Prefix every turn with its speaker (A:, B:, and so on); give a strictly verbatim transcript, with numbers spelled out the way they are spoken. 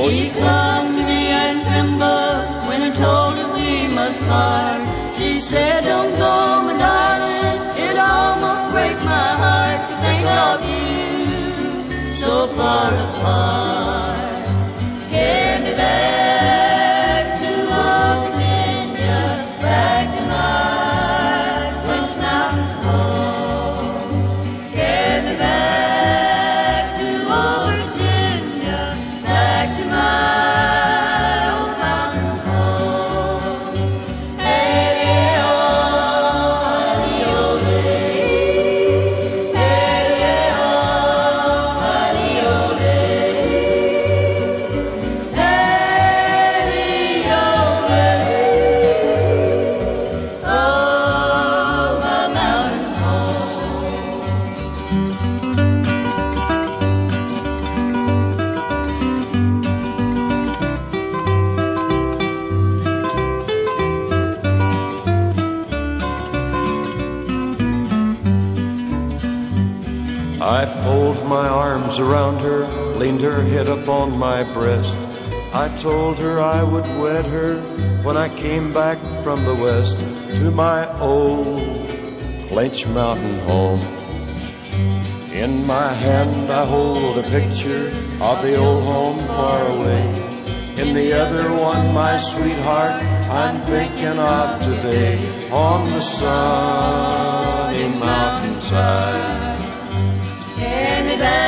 A: She clung to me and trembled when I told her we must part. She said, don't go, my darling, it almost breaks my heart to think of you so far apart. Get me back to old Virginia, back to my French Mountain home. Get me back to old Virginia, back to my old mountain home. Hey, oh, honey, oh, hey, hey, oh, honey, oh, hey, oh, oh, my mountain
B: I folded my arms around her, leaned her head upon my breast. I told her I would wed her when I came back from the west to my old Flinch Mountain home. In my hand I hold a picture of the old home far away. In the other one, my sweetheart I'm thinking of today on the sunny mountainside.
A: Get me back